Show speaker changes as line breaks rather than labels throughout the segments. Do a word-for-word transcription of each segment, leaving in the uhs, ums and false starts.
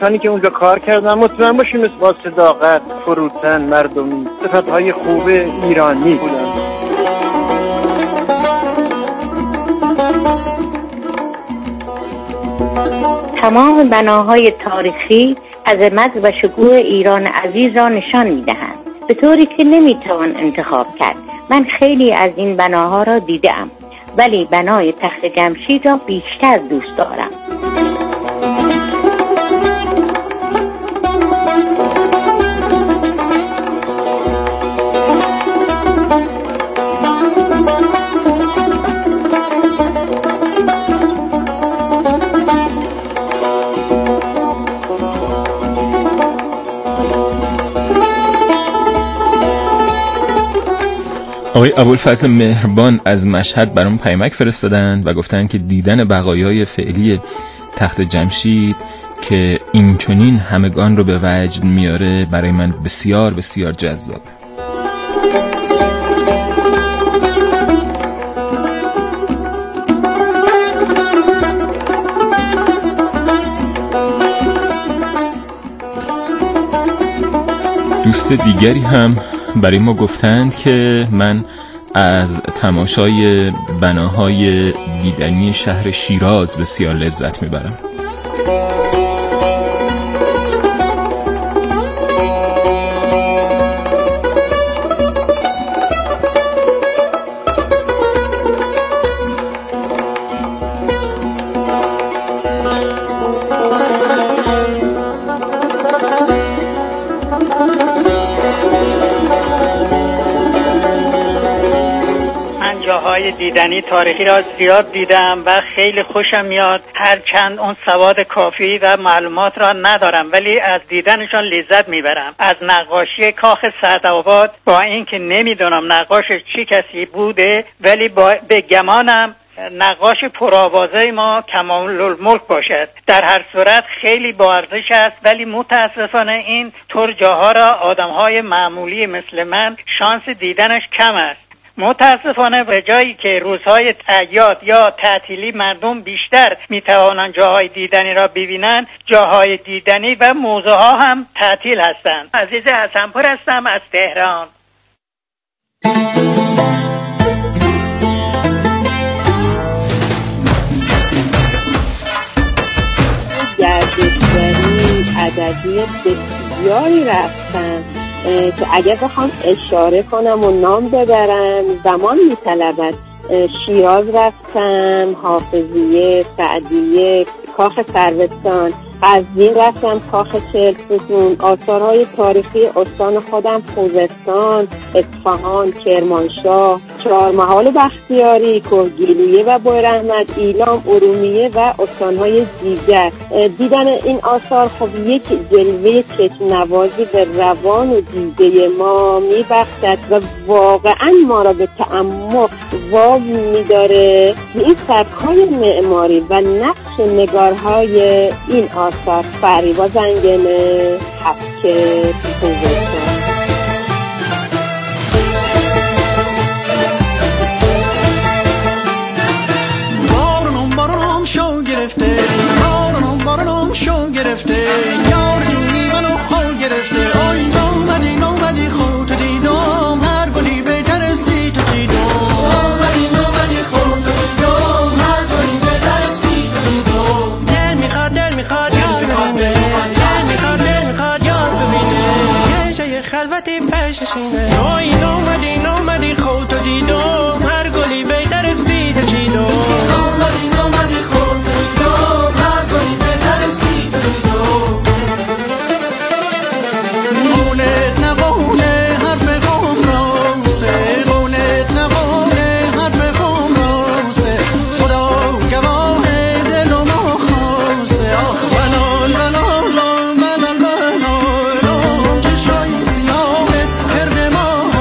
دوستانی که اونجا کار کردن مطمئن باشیم با صداقت، فروتن، مردمی، صفتهای خوب ایرانی بودن.
تمام بناهای تاریخی عظمت و شکوه ایران عزیز را نشان می‌دهند، به طوری که نمی‌توان انتخاب کرد. من خیلی از این بناها را دیدم، ولی بنای تخت جمشید را بیشتر دوست دارم.
آقای ابوالفضل مهربان از مشهد برام پیامک فرستادن و گفتن که دیدن بقایای فعلی تخت جمشید که این چنین همگان رو به وجد میاره برای من بسیار بسیار جذاب. دوست دیگری هم برای ما گفتند که من از تماشای بناهای دیدنی شهر شیراز بسیار لذت میبرم.
جاهای دیدنی تاریخی را زیاد دیدم و خیلی خوشم میاد، هرچند اون سواد کافی و معلومات را ندارم ولی از دیدنشان لذت میبرم. از نقاشی کاخ سعدآباد با اینکه نمیدونم نقاشش چی کسی بوده، ولی با به گمانم نقاش پرآوازه ما کمال الملک باشد. در هر صورت خیلی با ارزش است، ولی متاسفانه این طور جاها را آدمهای معمولی مثل من شانس دیدنش کم است. متاسفانه به جایی که روزهای اعیاد یا تعطیلی مردم بیشتر میتوانند جاهای دیدنی را ببینند، جاهای دیدنی و موزه ها هم تعطیل هستند. عزیز حسنپور هستم از تهران.
گردشگری ادبی بسیاری رفتن که اگر بخوام اشاره کنم و نام ببرم زمان میطلبد. شیراز رفتم، حافظیه، سعدیه، کاخ سروستان، قزوین رفتم، کاخ چهلستون، آثارهای تاریخی استان خودم خوزستان، اصفهان، کرمانشاه، چهارمحال بختیاری، کوهگیلویه و بویراحمد، ایلام، ارومیه و استانهای دیگر. دیدن این آثار خب یک جلوه چشم‌نوازی به روان و دیده ما میبخشد و واقعا ما را به تأمل وام میداره. این سبک‌های معماری و نقش نگارهای این آثار فریبا زنگنه، حبکه، خوزستان.
بارونم بارونم شو گرفته، بارونم بارونم شو گرفته، یار جونی منو خو گرفته. آی نامدی نامدی خود دیدم، هر گلی بهتر سی تو دیدم. نامدی نامدی خود دیدم، هر گلی بهتر سی تو دیدم. دل میخواد دل میخواد یار ببینه، دل میخواد دل میخواد یار ببینه، یه جای خلوتی پیش سینه. آی نامدی نامدی خود دیدم، هر گلی بهتر سی تو دیدم. نامدی نامدی خود دیدم، هر گلی بهتر سی تو دیدم. قولت نقوله حرف قوم راسه، قولت نقوله حرف قوم راسه، خدا گواه دل و ما خواسته. آخ بلال بلال بلال بلال چشای سیاه کرد ما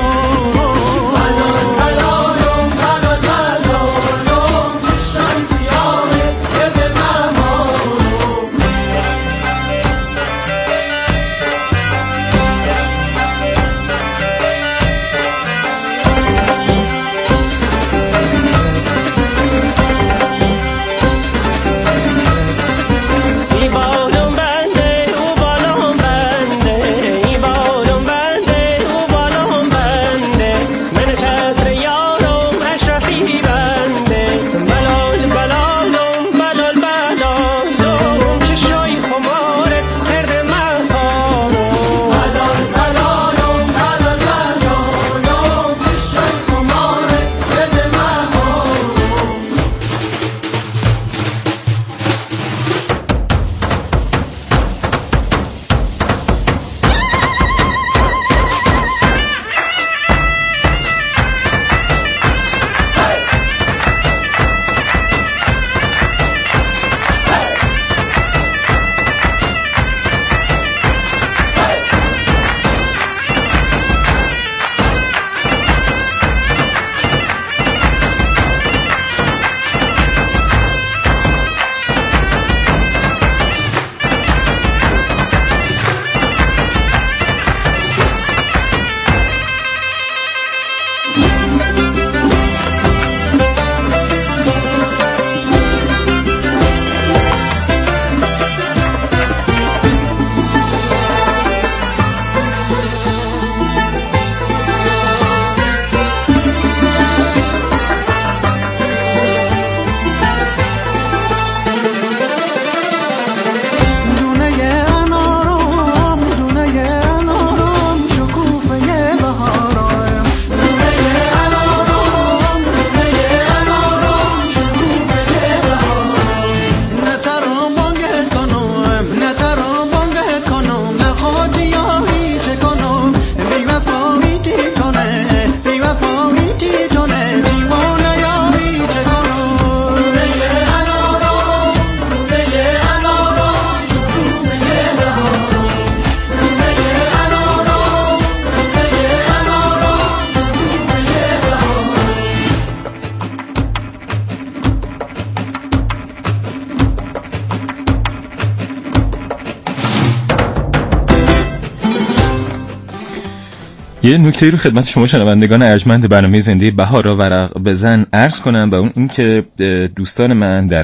یه نکته رو خدمت شما شنوندگان ارجمند برنامه زنده بهار را ورق بزن عرض کنم، و اون این که دوستان من در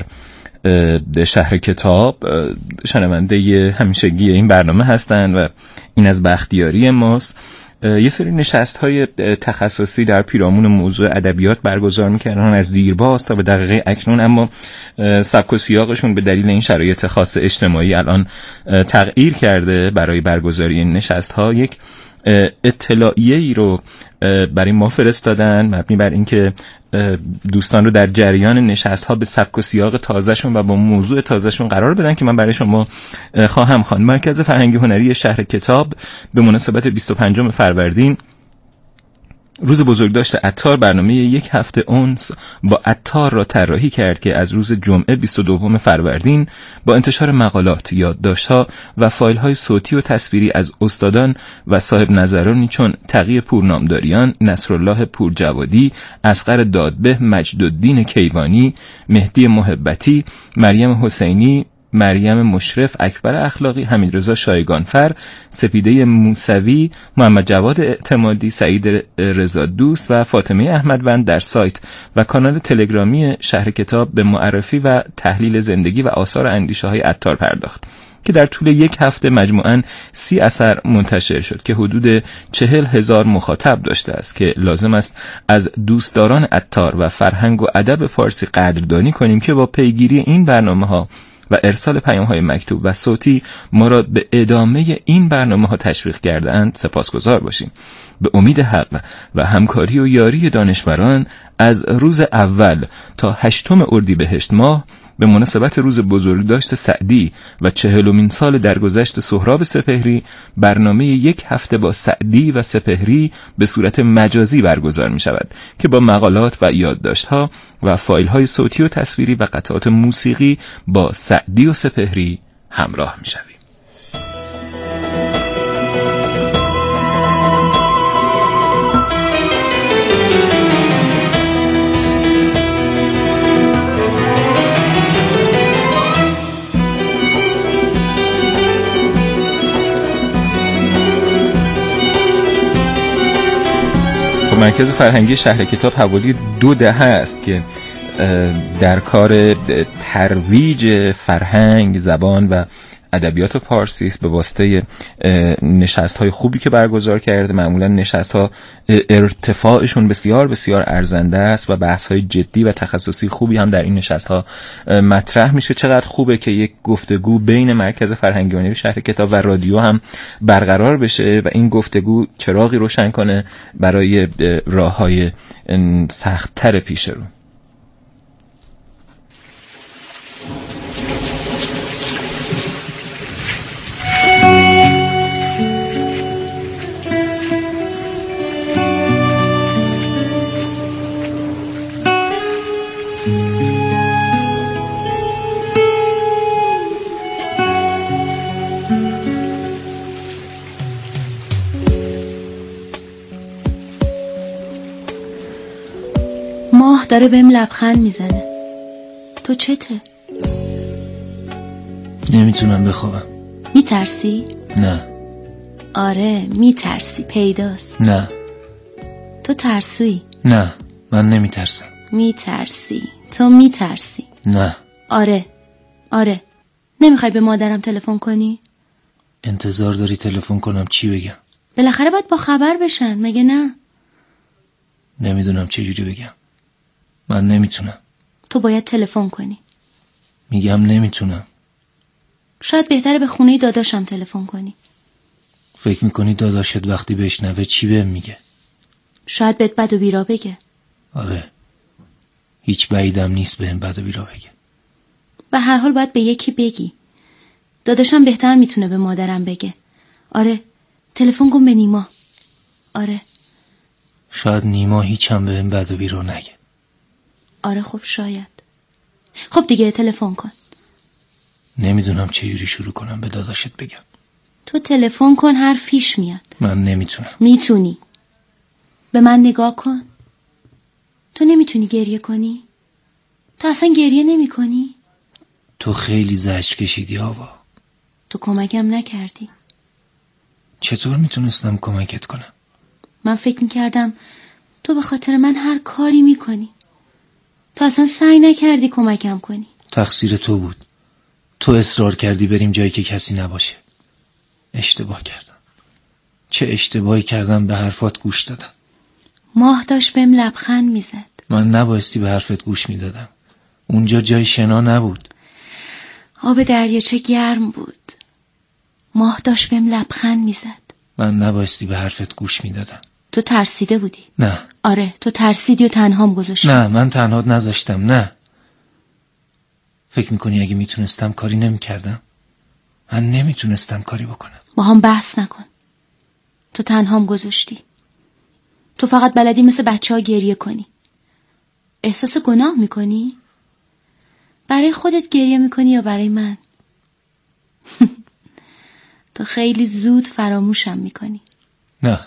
شهر کتاب شنونده همیشگی این برنامه هستن و این از بختیاری ماست. یه سری نشست‌های تخصصی در پیرامون موضوع ادبیات برگزار می‌کردن از دیرباز تا به دقیقه اکنون، اما سبک و سیاقشون به دلیل این شرایط خاص اجتماعی الان تغییر کرده. برای برگزاری این نشست‌ها یک اطلاعیه ای رو برای ما فرستادن مبنی بر اینکه دوستان رو در جریان نشست‌ها به سبک و سیاق تازه‌شون و با موضوع تازه‌شون قرار بدن که من برای شما خواهم خواند. مرکز فرهنگی هنری شهر کتاب به مناسبت بیست و پنجم فروردین، روز بزرگداشت عطار، برنامه یک هفته اونس با عطار را طراحی کرد که از روز جمعه بیست و دوم فروردین با انتشار مقالات، یادداشت‌ها و فایل‌های صوتی و تصویری از استادان و صاحب نظرانی چون تقی پورنامداریان، نصرالله پورجوادی، اصغر دادبه، مجدالدین کیوانی، مهدی محبتی، مریم حسینی، مریم مشرف، اکبر اخلاقی، حمیدرضا شایگانفر، سپیده موسوی، محمد جواد اعتمادی، سعید رضا دوست و فاطمه احمدوند در سایت و کانال تلگرامی شهر کتاب به معرفی و تحلیل زندگی و آثار اندیشه‌های عطار پرداخت که در طول یک هفته مجموعاً سی اثر منتشر شد که حدود چهل هزار مخاطب داشته است که لازم است از دوستداران عطار و فرهنگ و ادب فارسی قدردانی کنیم که با پیگیری این برنامه‌ها و ارسال پیام‌های مکتوب و صوتی ما را به ادامه این برنامه‌ها تشویق کرده‌اند سپاسگزار باشیم. به امید حق و همکاری و یاری دانشوران از روز اول تا هشتم اردیبهشت ماه به مناسبت روز بزرگداشت سعدی و چهلمین سال درگذشت سهراب سپهری، برنامه یک هفته با سعدی و سپهری به صورت مجازی برگزار می شود که با مقالات و یادداشت‌ها و فایل‌های صوتی و تصویری و قطعات موسیقی با سعدی و سپهری همراه می شویم. مرکز فرهنگی شهر کتاب حوالی دو دهه است که در کار ترویج فرهنگ، زبان و ادبیات پارسی است به واسطه نشست‌های خوبی که برگزار کرده. معمولا نشست‌ها ارتفاعشون بسیار بسیار ارزنده است و بحث‌های جدی و تخصصی خوبی هم در این نشست‌ها مطرح میشه. چقدر خوبه که یک گفتگو بین مرکز فرهنگی هنری شهر کتاب و رادیو هم برقرار بشه و این گفتگو چراغی روشن کنه برای راه‌های سخت‌تر پیش رو.
ماه داره بهم لبخند میزنه. تو چته؟
نمیتونم بخوابم.
میترسی؟
نه.
آره میترسی، پیداست.
نه.
تو ترسویی؟
نه، من نمیترسم.
میترسی، تو میترسی.
نه.
آره آره. نمیخوای به مادرم تلفن کنی؟
انتظار داری تلفن کنم چی بگم؟
بالاخره باید با خبر بشن، مگه نه؟
نمیدونم چه جوری بگم. من نمیتونم.
تو باید تلفن کنی.
میگم نمیتونم.
شاید بهتره به خونه داداشم تلفن کنی.
فکر میکنی داداشت وقتی بشنوه چی بهم میگه؟
شاید بهت بد و بیرا بگه.
آره، هیچ بعیدم نیست بهم بد و بیرا بگه.
به هر حال باید به یکی بگی. داداشم بهتر میتونه به مادرم بگه. آره، تلفن کن به نیما. آره.
شاید نیما هیچم بهم بد و بیرا نگه.
آره خب شاید. خب دیگه تلفن کن.
نمیدونم چه جوری شروع کنم به داداشت بگم.
تو تلفن کن، حرف پیش میاد.
من نمیتونم.
میتونی. به من نگاه کن. تو نمیتونی گریه کنی؟ تو اصلا گریه نمی کنی؟
تو خیلی زجر کشیدی آوا.
تو کمکم نکردی.
چطور میتونستم کمکت کنم؟
من فکر میکردم تو به خاطر من هر کاری میکنی. تو اصلا سعی نکردی کمکم کنی.
تقصیر تو بود. تو اصرار کردی بریم جایی که کسی نباشه. اشتباه کردم. چه اشتباهی کردم به حرفات گوش دادم.
ماه داشت بهم لبخند میزد.
من نبایستی به حرفت گوش میدادم. اونجا جای شنا نبود.
آب دریاچه گرم بود. ماه داشت بهم لبخند میزد.
من نبایستی به حرفت گوش میدادم.
تو ترسیده بودی؟
نه.
آره تو ترسیدی و تنهام گذاشتی.
نه من تنهات نذاشتم. نه. فکر میکنی اگه میتونستم کاری نمیکردم؟ من نمیتونستم کاری بکنم.
با هم بحث نکن. تو تنهام گذاشتی. تو فقط بلدی مثل بچه ها گریه کنی. احساس گناه میکنی؟ برای خودت گریه میکنی یا برای من؟ تو خیلی زود فراموشم میکنی.
نه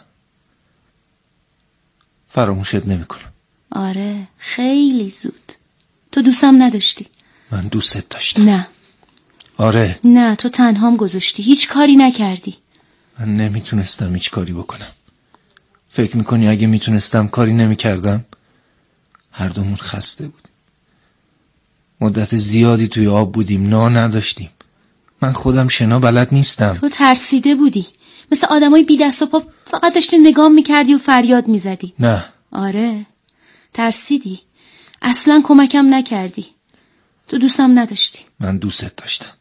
فراموشت نمیکنم.
آره خیلی زود. تو دوستم نداشتی.
من دوستت داشتم.
نه.
آره.
نه تو تنهام گذاشتی. هیچ کاری نکردی.
من نمیتونستم هیچ کاری بکنم. فکر میکنی اگه میتونستم کاری نمیکردم؟ هر دومون خسته بودیم. مدت زیادی توی آب بودیم. نان نداشتیم. من خودم شنا بلد نیستم.
تو ترسیده بودی. مثل آدمای بی دست و پا فقط داشتی نگاه میکردی و فریاد میزدی.
نه.
آره ترسیدی. اصلا کمکم نکردی. تو دوستم نداشتی.
من دوستت داشتم.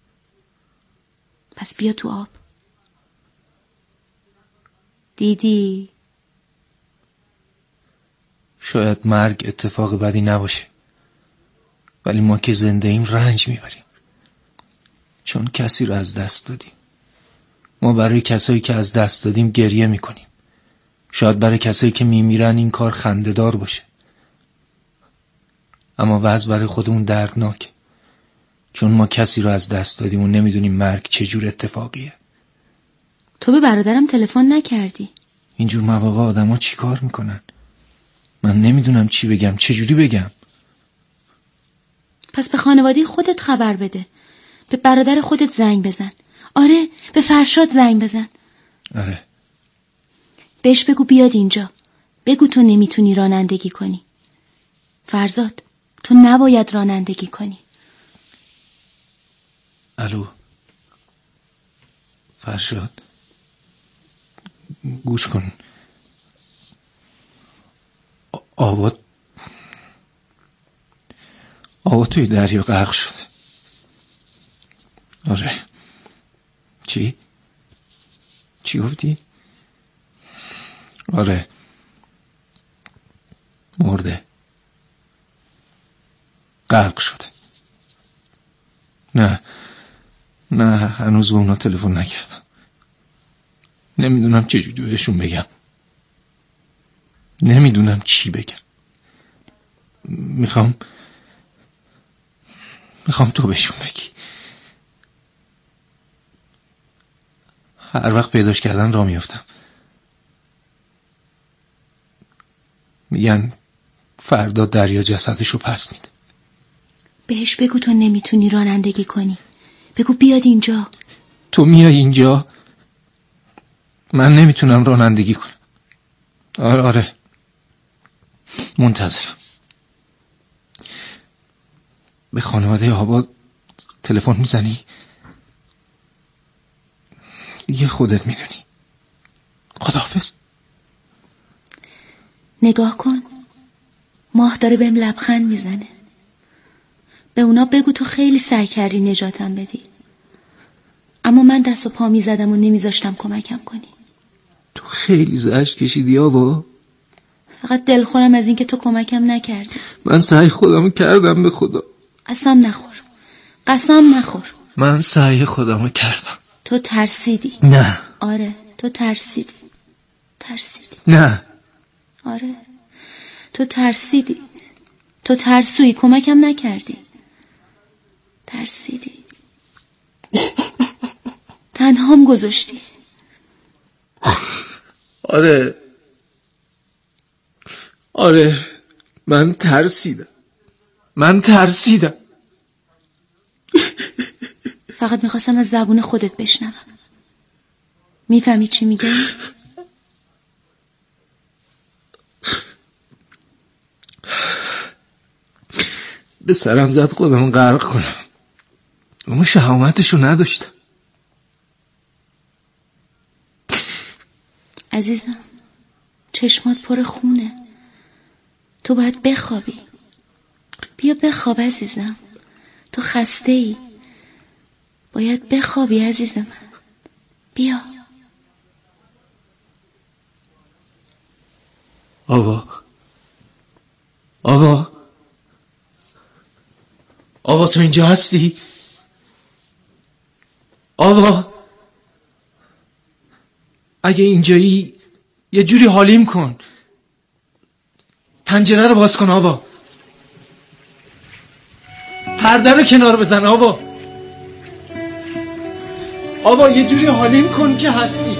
پس بیا تو آب. دیدی؟
شاید مرگ اتفاق بدی نباشه، ولی ما که زنده ایم رنج میبریم، چون کسی رو از دست دادیم. ما برای کسایی که از دست دادیم گریه میکنیم. شاید برای کسایی که میمیرن این کار خنده‌دار باشه، اما وضع برای خودمون دردناکه، چون ما کسی رو از دست دادیم و نمیدونیم مرگ چجور اتفاقیه.
تو به برادرم تلفن نکردی؟
اینجور مواقع آدم ها چی کار میکنن؟ من نمیدونم چی بگم، چجوری بگم.
پس به خانواده خودت خبر بده. به برادر خودت زنگ بزن. آره به فرشاد زنگ بزن.
آره.
بهش بگو بیاد اینجا. بگو تو نمیتونی رانندگی کنی. فرزاد تو نباید رانندگی کنی.
الو فرشاد، گوش کن. آبا آبا توی دریا غرق شده. آره. چی؟ چی گفتی؟ آره مرده، غرق شده. نه نه هنوز به اونا تلفن نکردم. نمیدونم چجوری بهشون بگم. نمیدونم چی بگم. میخوام میخوام تو بهشون بگی. هر وقت پیداش کردن را میفتم. میگن فردا دریا جسدشو پس میده.
بهش بگو تو نمیتونی رانندگی کنی. بگو بیاد اینجا.
تو میای اینجا؟ من نمیتونم رانندگی کنم. آره آره منتظرم. به خانواده آبا تلفن میزنی؟ دیگه خودت میدونی. خداحافظ.
نگاه کن، ماه داره بهم لبخند میزنه. به اونا بگو تو خیلی سعی کردی نجاتم بدی، اما من دست و پا میزدم و نمیذاشتم کمکم کنی.
تو خیلی زجر کشیدی آبا.
فقط دلخورم از این که تو کمکم نکردی.
من سعی خودمو کردم به خدا.
قسم نخور، قسم نخور.
من سعی خودمو کردم.
تو ترسیدی.
نه.
آره تو ترسیدی. ترسیدی.
نه.
آره تو ترسیدی. تو ترسویی، کمکم نکردی. ترسیدی. تنهام گذاشتی.
آره آره من ترسیدم. من ترسیدم.
فقط میخواستم از زبون خودت بشنوم. میفهمی چی میگم؟
به سرم زد خودم غرق کنم، اما شهامتشو نداشتم.
عزیزم چشمات پر خونه، تو باید بخوابی. بیا بخواب عزیزم، تو خسته ای، باید بخوابی عزیز من. بیا.
آوا آوا آوا تو اینجا هستی؟ آوا اگه اینجایی یه جوری حالیم کن، پنجره رو باز کن آوا، پرده رو کنار بزن آوا، آوا یه جوری حالیم کن که هستی.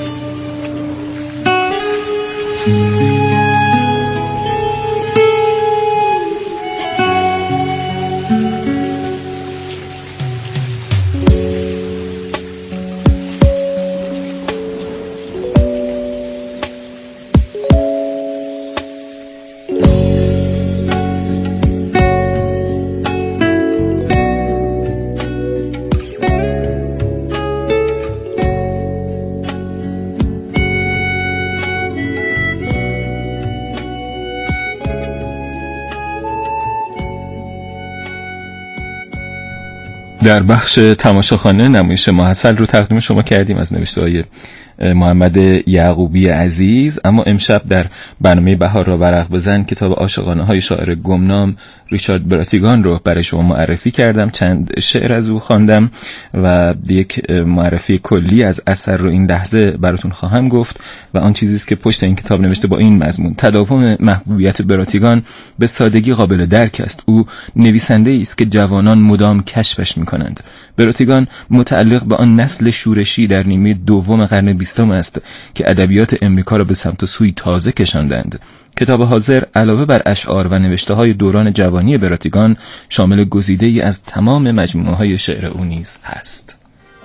در بخش تماشاخانه نمایش ماحصل رو تقدیم شما کردیم از نوشته های محمد یعقوبی عزیز. اما امشب در برنامه بهار را ورق بزن کتاب عاشقانه های شاعر گمنام ریچارد براتیگان رو برای شما معرفی کردم. چند شعر از او خواندم و یک معرفی کلی از اثر رو این لحظه براتون خواهم گفت و آن چیزی است که پشت این کتاب نوشته با این مضمون: تداوم محبوبیت براتیگان به سادگی قابل درک است. او نویسنده است که جوانان مدام کشفش می‌کنند. براتیگان متعلق به آن نسل شورشی در نیمه دوم قرن بیستم است که ادبیات امریکا را به سمت و سوی تازه کشاندند. کتاب حاضر علاوه بر اشعار و نوشته‌های دوران جوانی براتیگان شامل گزیده‌ای از تمام مجموعه‌های شعر او نیز هست.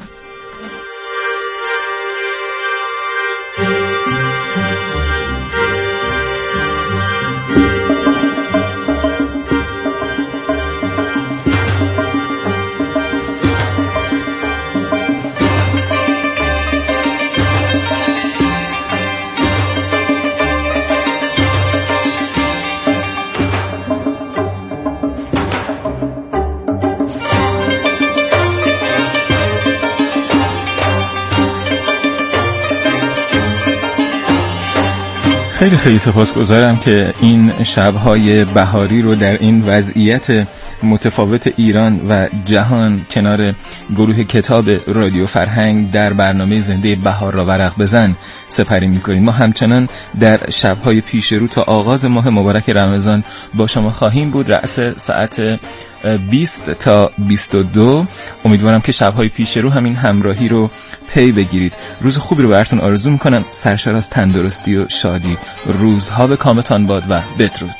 خیلی خیلی سپاسگزارم که این شب‌های بهاری رو در این وضعیت متفاوت ایران و جهان کنار گروه کتاب رادیو فرهنگ در برنامه زنده بهار را ورق بزن سپری می‌کنیم. ما همچنان در شب‌های پیش رو تا آغاز ماه مبارک رمضان با شما خواهیم بود، رأس ساعت بیست تا بیست و دو. امیدوارم که شب‌های پیش رو همین همراهی رو پی بگیرید. روز خوبی رو براتون آرزو میکنم، سرشار از تندرستی و شادی. روزها به کامتان باد و بدرود.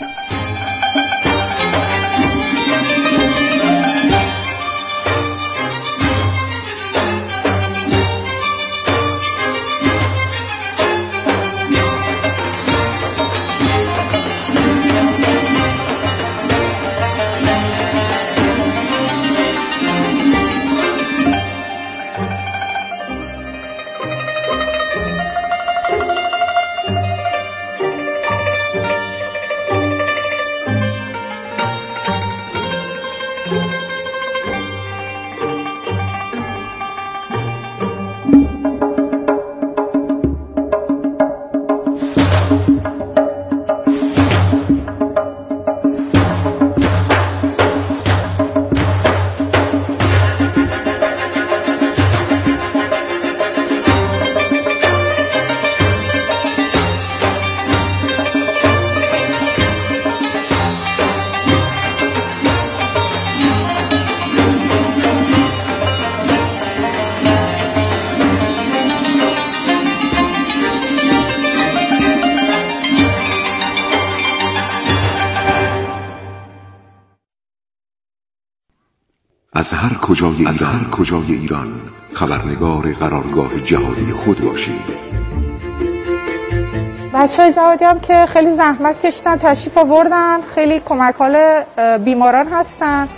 از هر کجای از هر کجای ایران خبرنگار قرارگاه جهانی خود باشید.
بچه‌های جوادی هم که خیلی زحمت کشیدن، تشریف آوردن، خیلی کمک حال بیماران هستن.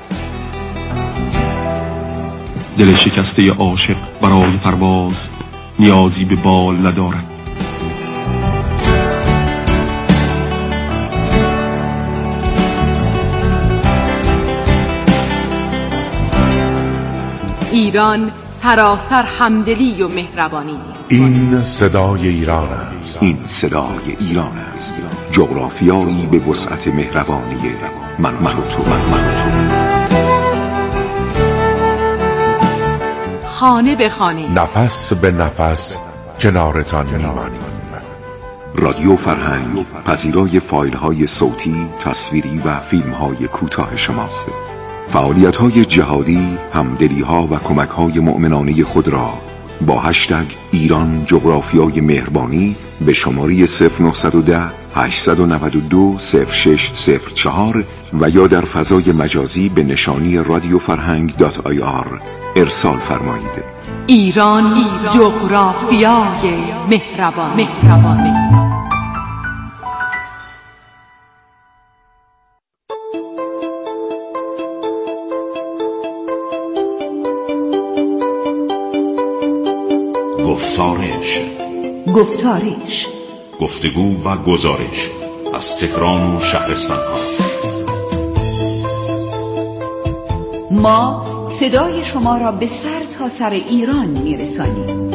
دل شکسته عاشق برای پرواز نیازی به بال ندارد.
ایران سراسر همدلی و مهربانی است.
این صدای ایران است.
این صدای ایران است. جغرافیایی به وسعت مهربانی من من و تو من من و تو.
خانه به خانه،
نفس به نفس کنارتان میمانیم.
رادیو فرهنگ پذیرای فایل های صوتی، تصویری و فیلم های کوتاه شماست. فعالیت های جهادی، همدلی ها و کمک های مؤمنانه خود را با هشتگ ایران جغرافیای مهربانی به شماره صفر نه یک صفر هشت نه دو صفر شش صفر چهار و یا در فضای مجازی به نشانی رادیو فرهنگ دات آی آر ارسال فرمایید.
ایران, ایران جغرافیای مهربان, مهربان.
گفتارش
گفتارش
گفتگو و گزارش از تهران و شهرستان ها.
ما صدای شما را به سر تا سر ایران میرسانیم.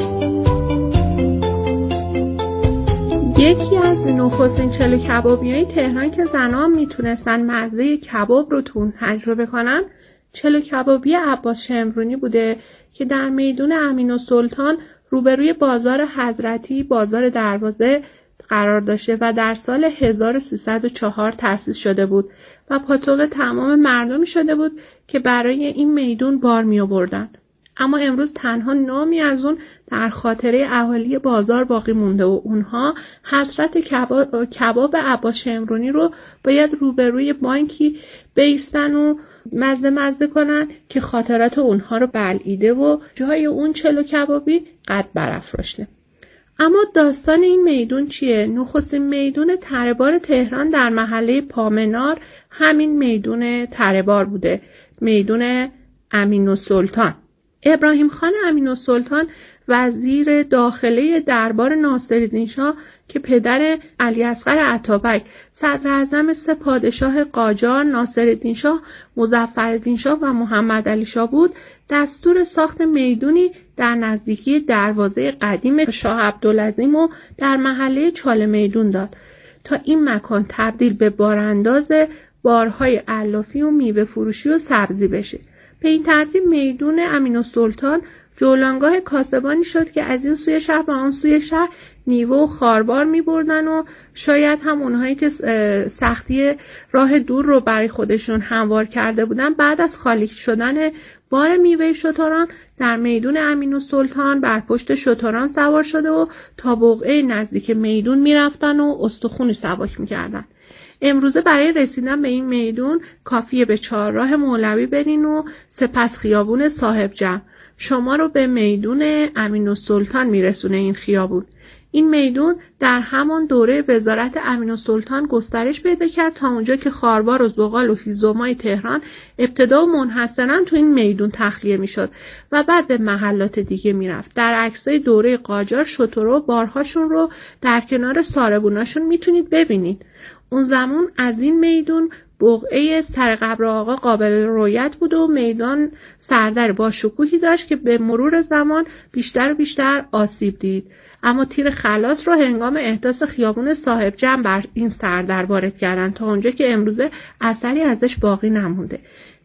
یکی از نخستین چلو کبابیای تهران که زنان میتونستن مزه کباب رو تون تجربه کنن چلو کبابی عباس شمرونی بوده که در میدون امین‌السلطان روبروی بازار حضرتی بازار دروازه قرار داشته و در سال هزار و سیصد و چهار تأسیس شده بود و پاتوق تمام مردمی شده بود که برای این میدون بار می آوردن. اما امروز تنها نامی از اون در خاطره اهالی بازار باقی مونده و اونها حضرت کباب, کباب عباس شمرونی رو باید روبروی بانکی بیستن و مزه مزه کنن که خاطرات اونها رو بلعیده و جای اون چلو کبابی قد برافراشته. اما داستان این میدون چیه؟ نخستین میدون تره‌بار تهران در محله پامنار همین میدون تره‌بار بوده، میدون امین‌السلطان. ابراهیم خان امین‌السلطان وزیر داخله دربار ناصرالدین شاه که پدر علیاصغر اتابک صدر اعظم سه پادشاه قاجار ناصرالدین شاه، مظفرالدین شاه و محمد علی شاه بود، دستور ساخت میدونی در نزدیکی دروازه قدیم شاه عبدالعظیم و در محله چاله میدون داد تا این مکان تبدیل به بارانداز بارهای علافی و میوه فروشی و سبزی بشه. به این ترتیب میدون امین‌السلطان جولانگاه کاسبانی شد که از این سوی شهر به آن سوی شهر میوه و خاربار می بردن و شاید هم اونهایی که سختی راه دور رو برای خودشون هموار کرده بودن بعد از خالی شدن بار میوه شتران در میدون امین‌السلطان بر پشت شتران سوار شده و تا بقعه نزدیک میدون می رفتن و استخونی سبک می کردن. امروزه برای رسیدن به این میدون کافیه به چهارراه مولوی برین و سپس خیابون صاحب جمع شما رو به میدون امین‌السلطان میرسونه. این خیابون این میدون در همان دوره وزارت امین‌السلطان گسترش پیدا کرد تا اونجا که خاربار و زغال و هیزمای تهران ابتدا و منحصراً تو این میدون تخلیه میشد و بعد به محلات دیگه میرفت. در عکسای دوره قاجار شترها بارهاشون رو در کنار ساربوناشون میتونید ببینید. اون زمان از این میدون بقعه سر قبر آقا قابل رؤیت بود و میدان سردر با شکوهی داشت که به مرور زمان بیشتر و بیشتر آسیب دید. اما تیر خلاص رو هنگام احداث خیابون صاحب جمع بر این سردر وارد کردن تا اونجا که امروزه اثری ازش باقی نمونده.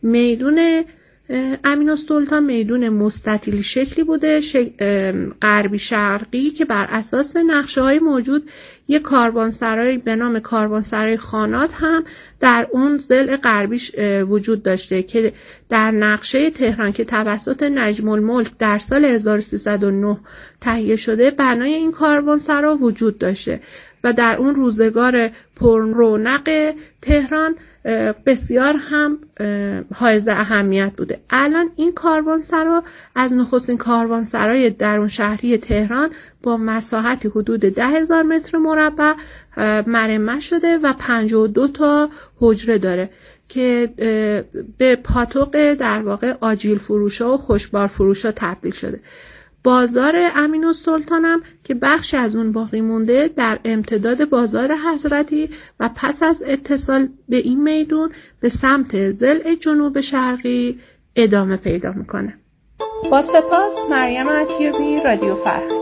میدون امین‌السلطان میدون مستطیل شکلی بوده، شک... غربی شرقی که بر اساس نقشه‌های موجود یک کاروانسرای به نام کاروانسرای خانات هم در اون ضلع غربی وجود داشته که در نقشه تهران که توسط نجم الملک در سال هزار و سیصد و نه تهیه شده بنای این کاروانسرا وجود داشته و در اون روزگار پررونق تهران بسیار هم حائز اهمیت بوده. الان این کاروانسرا از نخستین کاروانسرای درون شهری تهران با مساحتی حدود ده هزار متر مربع مرمت شده و پنجاه و دو تا حجره داره که به پاتوق در واقع آجیل فروشا و خوشبار فروشا تبدیل شده. بازار امین‌السلطان هم که بخشی از اون باقی مونده در امتداد بازار حضرتی و پس از اتصال به این میدون به سمت ضلع جنوب شرقی ادامه پیدا میکنه. با سپاس. مریم عطیابی، رادیو فرهنگ.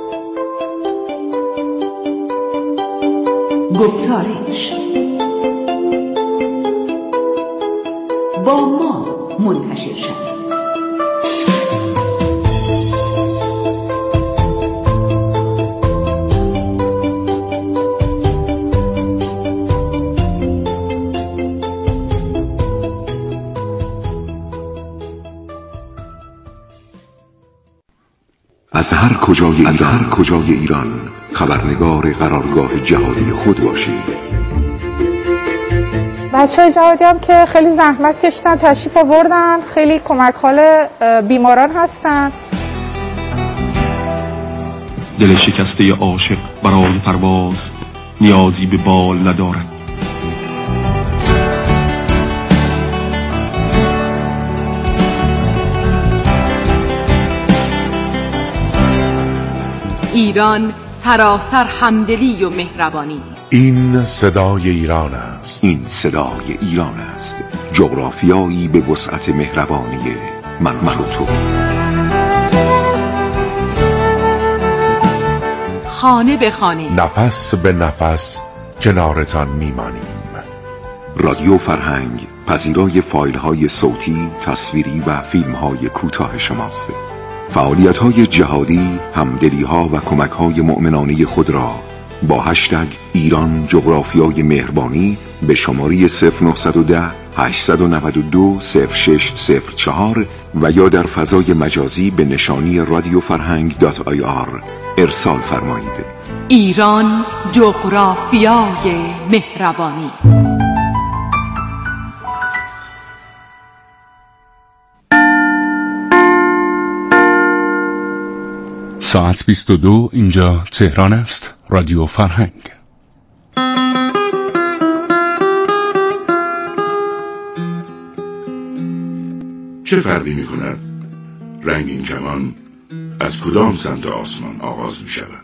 گفتارش با ما منتشر شد.
از هر کجای از هر کجای ایران خبرنگار قرارگاه جهادی خود باشید.
بچه‌های جهادی هم که خیلی زحمت کشیدن، تشریف آوردن، خیلی کمک حال بیماران هستن.
دل شکسته عاشق برای پرواز نیازی به بال ندارد.
ایران سراسر همدلی و مهربانی است.
این صدای ایران است. این صدای ایران است. جغرافیایی به وسعت مهربانی من و تو.
خانه به خانه،
نفس به نفس کنارتان میمانیم. رادیو فرهنگ پذیرای فایل های صوتی، تصویری و فیلم های کوتاه شماست. فعالیت های جهادی، همدلی ها و کمک های مؤمنانه خود را با هشتگ ایران جغرافیای مهربانی به شماره صفر نه یک صفر هشت نه دو صفر شش صفر چهار و یا در فضای مجازی به نشانی رادیو فرهنگ دات آی آر ارسال فرمایید.
ایران جغرافیای مهربانی.
ساعت بیست و دو، اینجا تهران است. رادیو فرهنگ.
چه فرقی می کند رنگین کمان از کدام سمت آسمان آغاز می شود؟